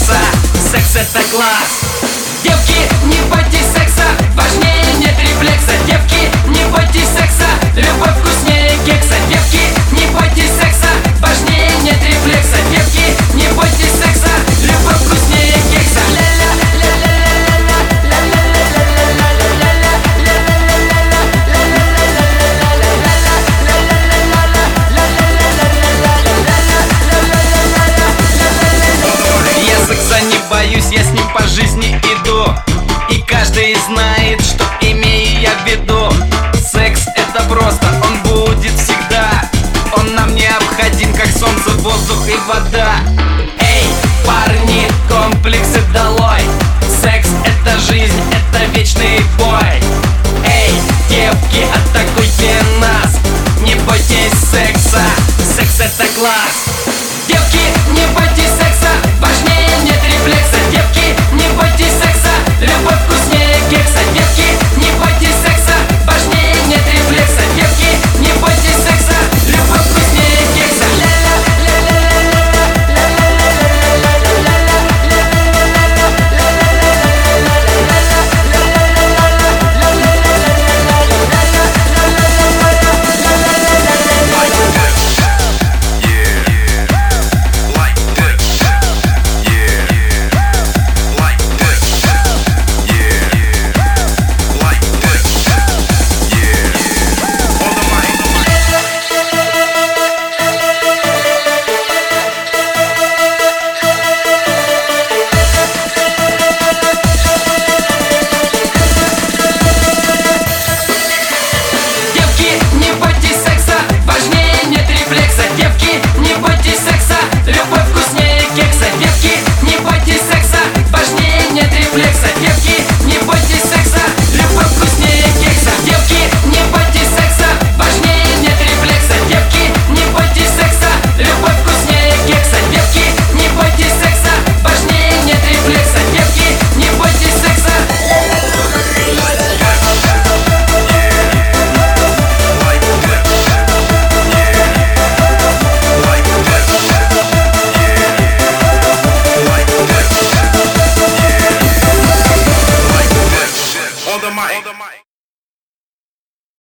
секса. Секс это класс. Девки, не бойтесь секса, важнее нет рефлекса. Девки, не бойтесь секса, любовь вкуснее кекса. Девки, не бойтесь секса, важнее нет рефлекса. Девки, не бойтесь секса, любовь вкуснее кекса. Я секса не боюсь, я с ним по жизни иду. И каждый знает, что имею я в виду. Секс это просто, он будет всегда. Он нам необходим, как солнце, воздух и вода. Эй, парни, комплексы долой. Секс это жизнь, это вечный бой. Эй, девки, атакуйте нас. Не бойтесь секса, секс это класс.